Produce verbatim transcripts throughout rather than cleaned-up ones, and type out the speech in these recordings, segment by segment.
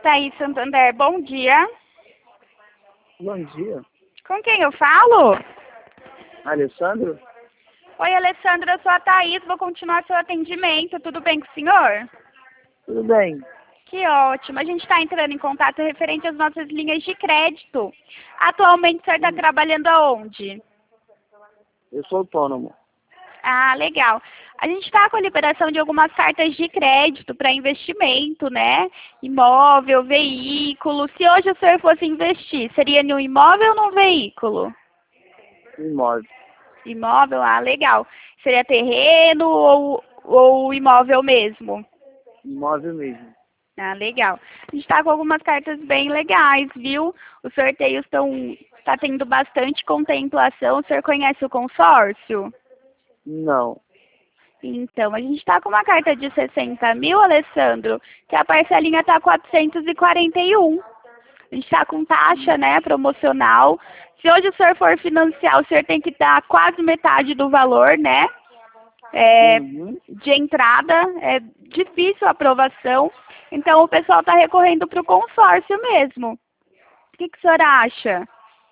Itaí Santander, bom dia. Bom dia. Com quem eu falo? Alessandro? Oi, Alessandra, eu sou a Thaís, vou continuar seu atendimento. Tudo bem com o senhor? Tudo bem. Que ótimo. A gente está entrando em contato referente às nossas linhas de crédito. Atualmente, o senhor está Hum. trabalhando aonde? Eu sou autônomo. Ah, legal. A gente está com a liberação de algumas cartas de crédito para investimento, né? Imóvel, veículo. Se hoje o senhor fosse investir, seria no imóvel ou no veículo? Imóvel. Imóvel, ah, legal. Seria terreno ou, ou imóvel mesmo? Imóvel mesmo. Ah, legal. A gente está com algumas cartas bem legais, viu? Os sorteios estão tá tendo bastante contemplação. O senhor conhece o consórcio? Não. Então, a gente está com uma carta de sessenta mil, Alessandro, que a parcelinha está quatrocentos e quarenta e um. A gente está com taxa, né, promocional. Se hoje o senhor for financiar, o senhor tem que dar quase metade do valor, né? É, Uhum. de entrada, é difícil a aprovação. Então, o pessoal está recorrendo para o consórcio mesmo. O que, que o senhor acha?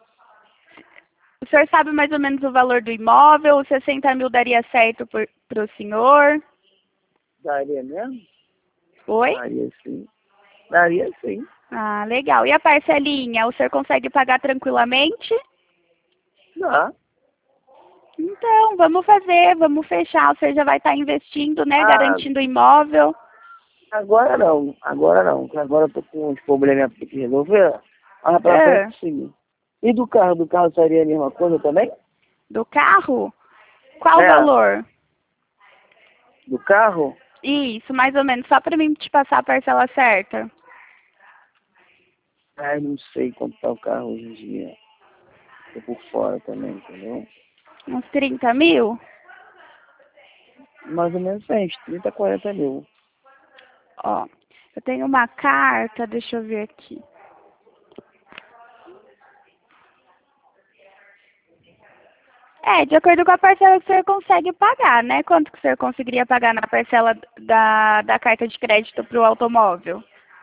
O senhor sabe mais ou menos o valor do imóvel? Os sessenta mil daria certo para o senhor? Daria mesmo? Oi? Daria sim. Daria sim. Ah, legal. E a parcelinha, o senhor consegue pagar tranquilamente? Dá. Então, vamos fazer, vamos fechar. O senhor já vai estar investindo, né? Ah, Garantindo o imóvel. agora não. Agora não. porque Agora eu tô com uns problemas pra ter que resolver. Mas pra Ah, frente sim. E do carro? Do carro seria a mesma coisa também? do carro? Qual o É. valor? Do carro? Isso, mais ou menos, só para mim te passar a parcela certa. Ai, não sei quanto tá o carro hoje em dia. Tô por fora também, entendeu? Uns trinta mil? Mais ou menos uns trinta, quarenta mil. Ó, eu tenho uma carta, deixa eu ver aqui. É, de acordo com a parcela que o senhor consegue pagar, né? Quanto que o senhor conseguiria pagar na parcela da, da carta de crédito para o automóvel?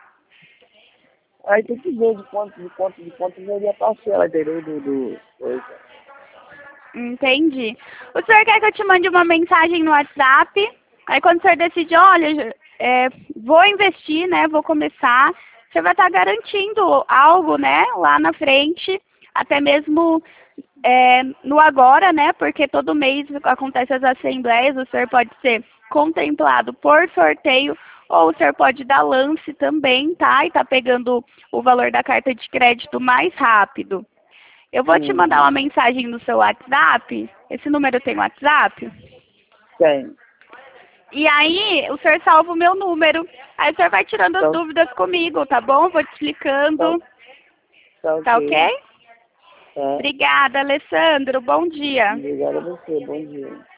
Aí tem que ver de quanto, de quanto, de quanto seria a parcela, entendeu? Do, do, coisa. Entendi. O senhor quer que eu te mande uma mensagem no WhatsApp? Aí quando o senhor decide, olha, é, vou investir, né? Vou começar. Você vai estar garantindo algo, né? Lá na frente, até mesmo é, no agora, né? Porque todo mês acontecem as assembleias, o senhor pode ser contemplado por sorteio ou o senhor pode dar lance também, tá? E tá pegando o valor da carta de crédito mais rápido. Eu vou te mandar uma Uhum. mensagem no seu WhatsApp. Esse número tem WhatsApp? Tem. E aí, o senhor salva o meu número. Aí o senhor vai tirando as Então, dúvidas comigo, tá bom? Vou te explicando. tá, tá Tá ok. ok? Tá. Obrigada, Alessandro. Bom dia. Obrigado a você. Bom dia.